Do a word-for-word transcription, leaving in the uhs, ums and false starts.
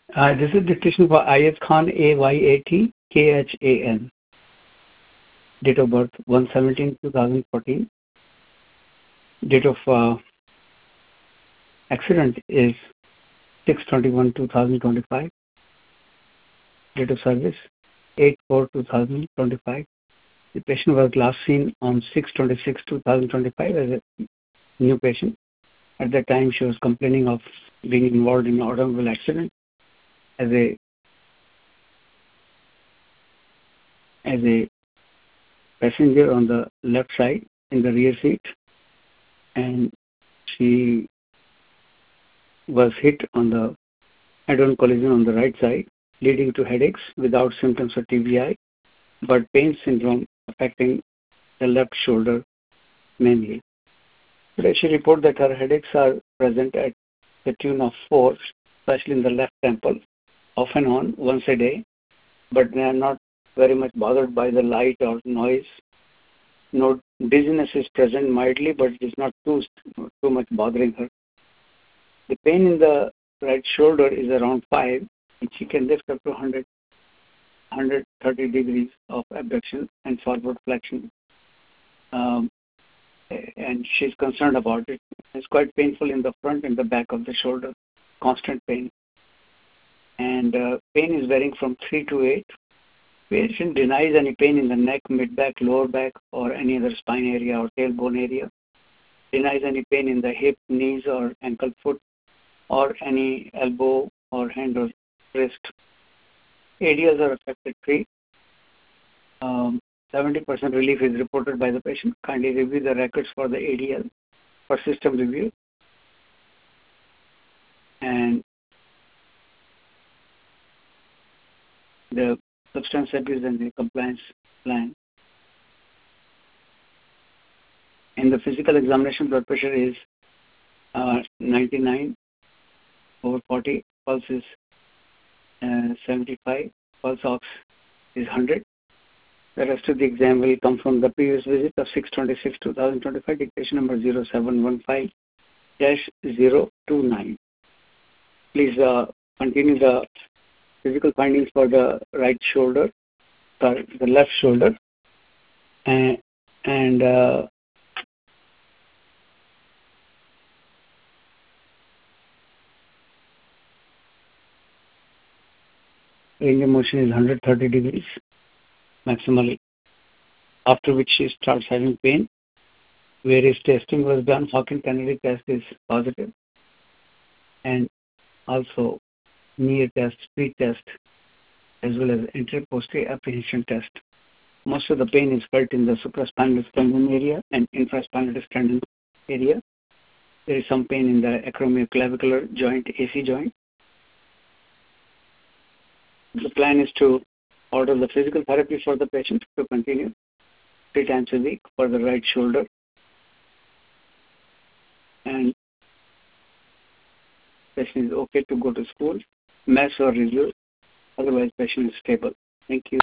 Uh, this is dictation for Ayaz Khan, A Y A T K H A N. Date of birth one seventeen twenty fourteen. Date of uh, accident is six twenty-one twenty twenty-five. Date of service eight four twenty twenty-five. The patient was last seen on six twenty-six twenty twenty-five as a new patient. At that time, she was complaining of being involved in an automobile accident as a as a passenger on the left side in the rear seat, and she was hit on the head-on collision on the right side, leading to headaches without symptoms of T B I, but pain syndrome affecting the left shoulder mainly. Today she reported that her headaches are present at the tune of four, especially in the left temple, off and on once a day, but they are not very much bothered by the light or noise. No dizziness is present mildly, but it is not too, too much bothering her. The pain in the right shoulder is around five, and she can lift up to one hundred, one hundred thirty degrees of abduction and forward flexion. Um, and she's concerned about it. It's quite painful in the front and the back of the shoulder, constant pain. And uh, pain is varying from three to eight. Patient denies any pain in the neck, mid-back, lower back, or any other spine area or tailbone area. Denies any pain in the hip, knees, or ankle, foot, or any elbow or hand or wrist. A D Ls are affected three. Um, seventy percent relief is reported by the patient. Kindly review the records for the A D L for system review. And the substance abuse and the compliance plan. In the physical examination, blood pressure is uh, ninety-nine over forty, pulse is uh, seventy-five, pulse ox is one hundred. The rest of the exam will come from the previous visit of six twenty-six twenty twenty-five, dictation number zero seven one five dash zero two nine. Please uh, continue the physical findings for the right shoulder, sorry, the left shoulder, and, and uh, range of motion is one hundred thirty degrees maximally, after which she starts having pain. Various testing was done. Hawkins-Kennedy test is positive, and also Neer test, speed test, as well as anterior-posterior apprehension test. Most of the pain is felt in the supraspinal tendon area and infraspinal tendon area. There is some pain in the acromioclavicular joint, A C joint. The plan is to order the physical therapy for the patient to continue three times a week for the right shoulder. And patient is okay to go to school, mess or review. Otherwise, patient is stable. Thank you.